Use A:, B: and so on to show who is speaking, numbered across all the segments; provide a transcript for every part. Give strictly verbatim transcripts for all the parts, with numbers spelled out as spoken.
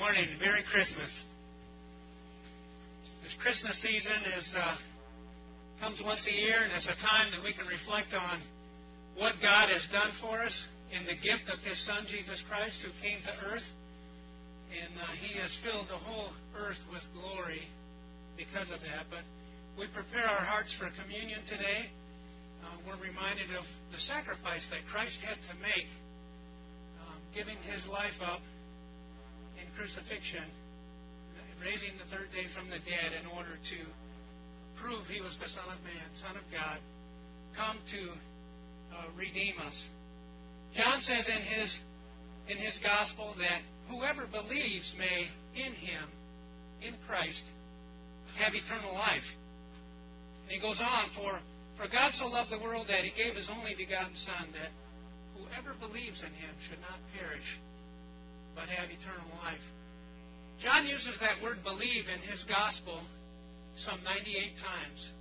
A: morning. Merry Christmas. This Christmas season is uh, comes once a year, and it's a time that we can reflect on what God has done for us in the gift of His Son, Jesus Christ, who came to earth. And uh, He has filled the whole earth with glory because of that. But we prepare our hearts for communion today. Uh, we're reminded of the sacrifice that Christ had to make, um, giving His life up in crucifixion, raising the third day from the dead in order to prove He was the Son of Man, Son of God, come to uh, redeem us. John says in his in his gospel that whoever believes may in Him, in Christ, have eternal life. And he goes on, for, for God so loved the world that He gave His only begotten Son, that whoever believes in Him should not perish, but have eternal life. John uses that word believe in his gospel some ninety-eight times.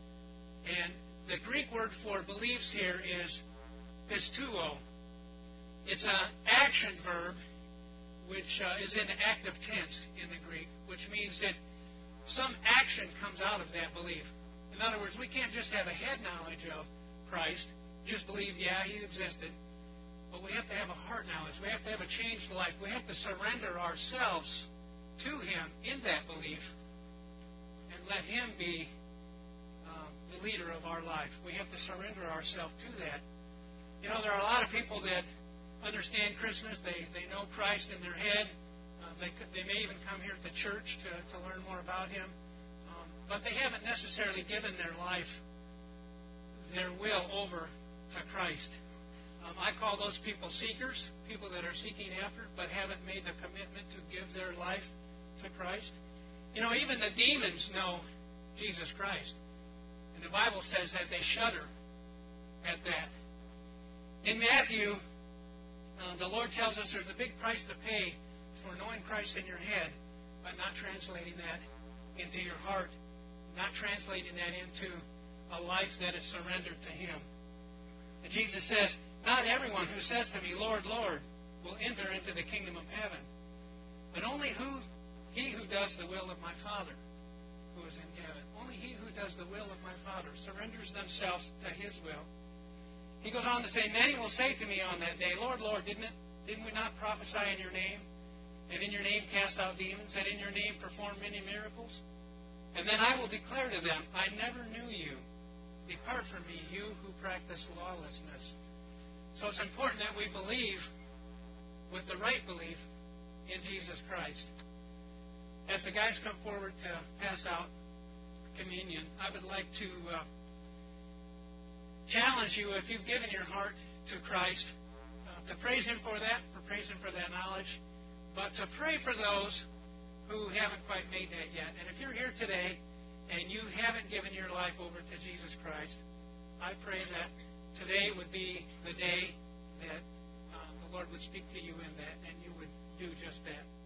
A: And the Greek word for believes here is pisteuo. It's an action verb which uh, is in active tense in the Greek, which means that some action comes out of that belief. In other words, we can't just have a head knowledge of Christ, just believe, yeah, He existed. But we have to have a heart knowledge. We have to have a changed life. We have to surrender ourselves to Him in that belief and let Him be uh, the leader of our life. We have to surrender ourselves to that. You know, there are a lot of people that understand Christmas. They, they know Christ in their head. Uh, they, they may even come here to church to, to learn more about Him. Um, but they haven't necessarily given their life, their will over to Christ. Um, I call those people seekers, people that are seeking after, but haven't made the commitment to give their life to Christ. You know, even the demons know Jesus Christ. And the Bible says that they shudder at that. In Matthew, uh, the Lord tells us there's a big price to pay for knowing Christ in your head, but not translating that into your heart, not translating that into a life that is surrendered to Him. And Jesus says, not everyone who says to me, Lord, Lord, will enter into the kingdom of heaven, but only who he who does the will of my Father who is in heaven. Only he who does the will of my Father surrenders themselves to His will. He goes on to say, many will say to me on that day, Lord, Lord, didn't, it, didn't we not prophesy in your name? And in your name cast out demons? And in your name perform many miracles? And then I will declare to them, I never knew you. Depart from me, you who practice lawlessness. So it's important that we believe with the right belief in Jesus Christ. As the guys come forward to pass out communion, I would like to uh, challenge you, if you've given your heart to Christ, uh, to praise Him for that, for praise Him for that knowledge, but to pray for those who haven't quite made that yet. And if you're here today and you haven't given your life over to Jesus Christ, I pray that today would be the day that uh, the Lord would speak to you in that, and you would do just that.